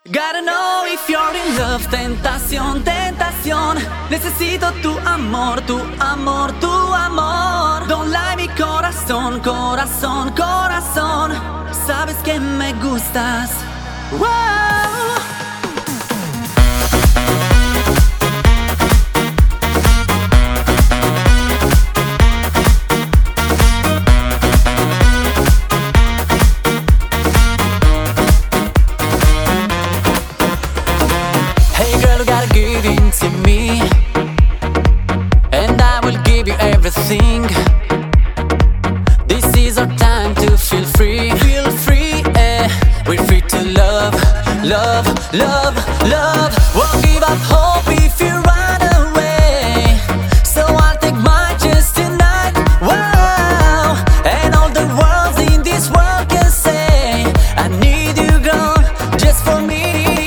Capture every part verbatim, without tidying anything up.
Gotta know if you're in love, tentación, tentación. Necesito tu amor, tu amor, tu amor. Don't lie mi corazón, corazón, corazón. Sabes que me gustas. Wow. Give in to me, and I will give you everything. This is our time to feel free, feel free, eh. We're free to love, love, love, love. Won't give up hope if you run away. So I'll take my chance tonight, wow. And all the worlds in this world can say I need you, girl, just for me.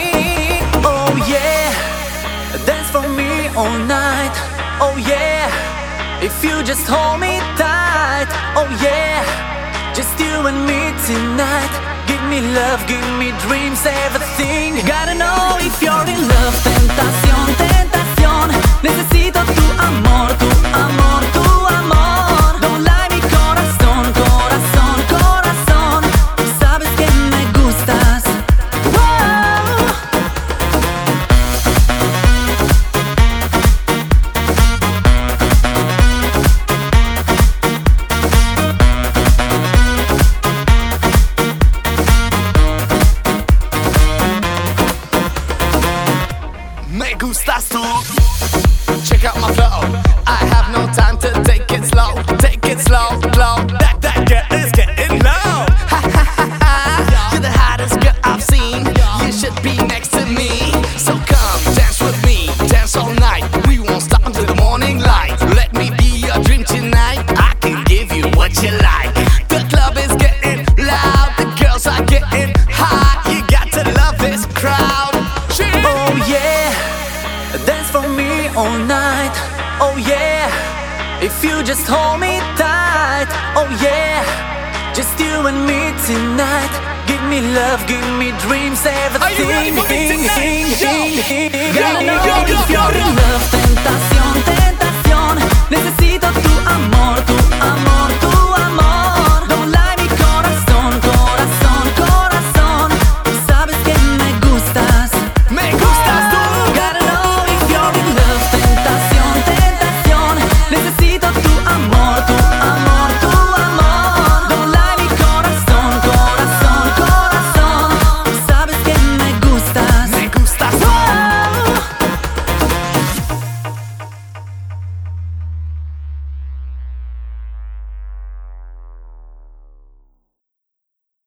Dance for me all night, oh yeah. If you just hold me tight, oh yeah. Just you and me tonight. Give me love, give me dreams, everything. Gotta know if you're in love, tentación, tentación. Necesito tu amor, tu amor, tu amor. Don't lie mi corazón, corazón, corazón. Sabes que me gustas. Me gustas tú. Check out my flow. I have no time to take it slow. Take it slow, slow. That that girl is getting low. Ha ha ha ha. You're the hottest girl I've seen. You should be next to me. So come dance with me, dance all night. We won't stop until the morning light. Let me be your dream tonight. I can give you what you like. The club is getting loud. The girls are getting hot. You got to love this crowd. Oh yeah. Dance for me all night, oh yeah. If you just hold me tight, oh yeah. Just you and me tonight. Give me love, give me dreams, everything. Are you ready for it tonight? Yo, Gotta know if you're in love, tentación.